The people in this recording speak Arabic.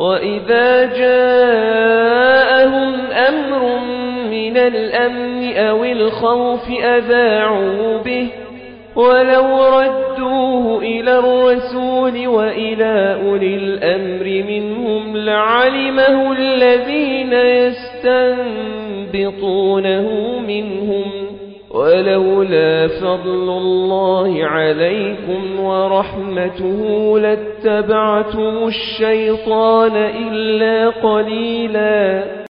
وإذا جاءهم أمر من الأمن أو الخوف أذاعوا به ولو ردوه إلى الرسول وإلى أولي الأمر منهم لعلمه الذين يستنبطونه منهم ولولا فضل الله عليكم ورحمته لاتبعتم الشيطان إلا قليلا